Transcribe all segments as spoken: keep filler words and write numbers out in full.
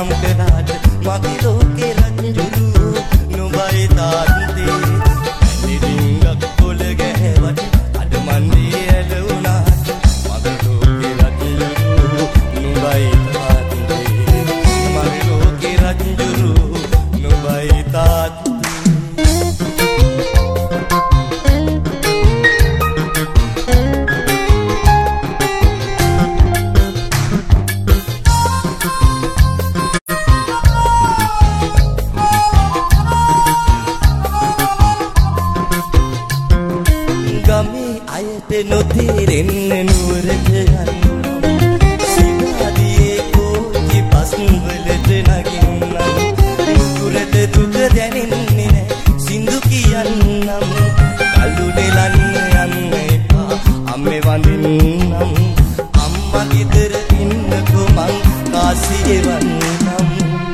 නම් කළාට මගේ ලෝකේ රංජුරු නුඹයි තාත්තේ නිදිංගක් කොළ ගැහැවට අද මන්නේ ඇලුණාට මගේ ලෝකේ රංජුරු නුඹයි තාත්තේ මගේ ලෝකේ රංජුරු නුඹයි තාත්තේ නොතේරෙන්න නුවරට යන්න සිනාදියේ කෝච්චි බස් වලට නගින්නම් නුවරට දුක දැනෙන්නේ නැ සින්දු කියන්නම් කළු දෙලන්න යන්න එපා අම්මේ වඳින්නම් අම්මා ගෙදර ඉන්නකෝ මං කාසියේ වන්නම්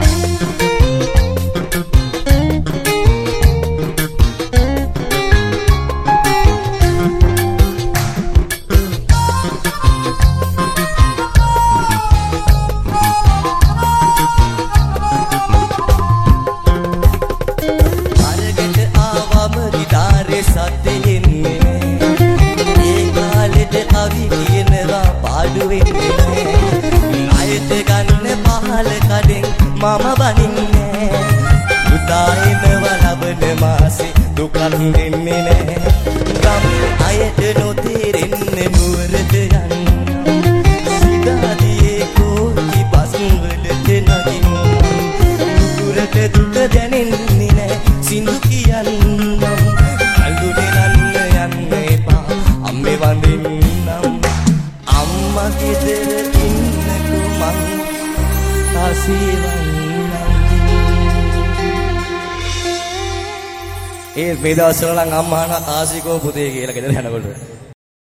අයත ගන්න පහල කඩෙන් මම බනින්නේ පුතා එනවා ලබන මාසේ දුකක් දෙන්නේ නෑ ගමේ අයට නොතේරෙන්න නුවරට යන්න සිතාදියේ කෝච්චි බස් වලට නගින්න නුවරට දුක දැනෙන්නේ නෑ සින්දු කියන්නම් කළු දෙලන්න යන්න එපා අම්මේ වඳින්නම් අම්මා ගෙදර ඉන්නකෝ මං කාසිවන්නම් ඒ මේ දවස්වල නම් අම්මා අහන කාසිකෝ පුතේ කියලා ගෙදර යනකොට